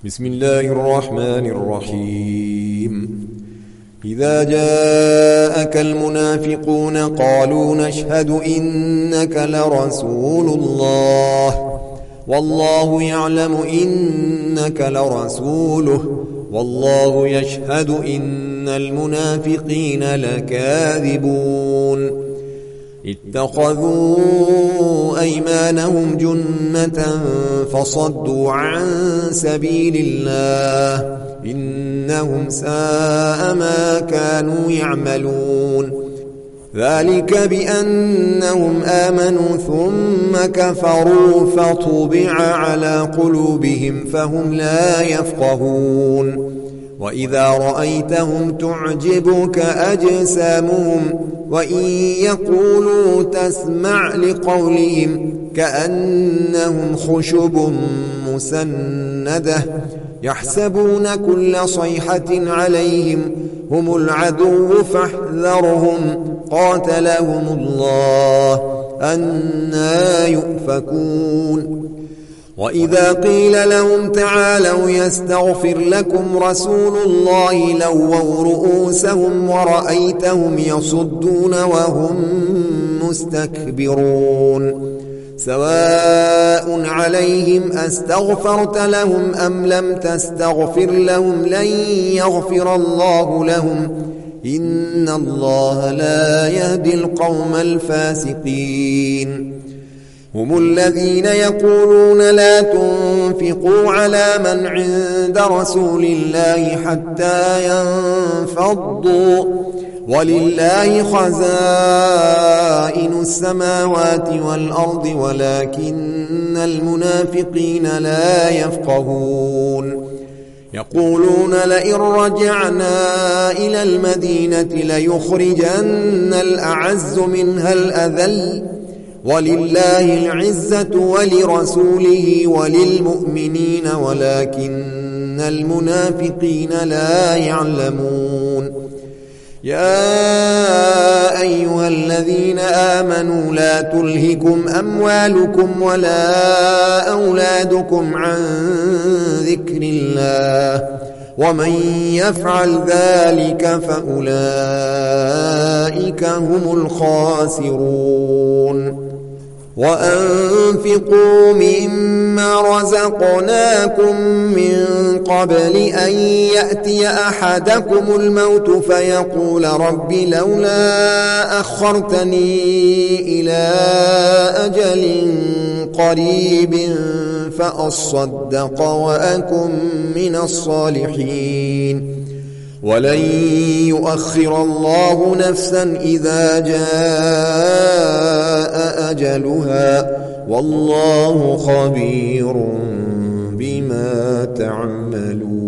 بسم الله الرحمن الرحيم إذا جاءك المنافقون قالوا نشهد إنك لرسول الله والله يعلم إنك لرسوله والله يشهد إن المنافقين لكاذبون اتخذوا أيمانهم جنة فصدوا عن سبيل الله إنهم ساء ما كانوا يعملون ذلك بأنهم آمنوا ثم كفروا فطبع على قلوبهم فهم لا يفقهون وإذا رأيتهم تعجبك أجسامهم وإن يقولوا تسمع لقولهم كأنهم خشب مسندة يحسبون كل صيحة عليهم هم العدو فاحذرهم قاتلهم الله أنى يؤفكون وإذا قيل لهم تعالوا يستغفر لكم رسول الله لووا رؤوسهم ورأيتهم يصدون وهم مستكبرون سواء عليهم أستغفرت لهم أم لم تستغفر لهم لن يغفر الله لهم إن الله لا يهدي القوم الفاسقين هم الذين يقولون لا تنفقوا على من عند رسول الله حتى ينفضوا ولله خزائن السماوات والأرض ولكن المنافقين لا يفقهون يقولون لئن رجعنا إلى المدينة ليخرجن الأعز منها الأذل ولله العزة ولرسوله وللمؤمنين ولكن المنافقين لا يعلمون يا أيها الذين آمنوا لا تلهكم أموالكم ولا أولادكم عن ذكر الله ومن يفعل ذلك فأولئك هم الخاسرون وأنفقوا مما رزقناكم من قبل أن يأتي أحدكم الموت فيقول رب لولا أخرتني إلى أجل قريب فأصدق وأكن من الصالحين ولن يؤخر الله نفسا إذا جاء أجلها والله خبير بما تعملون.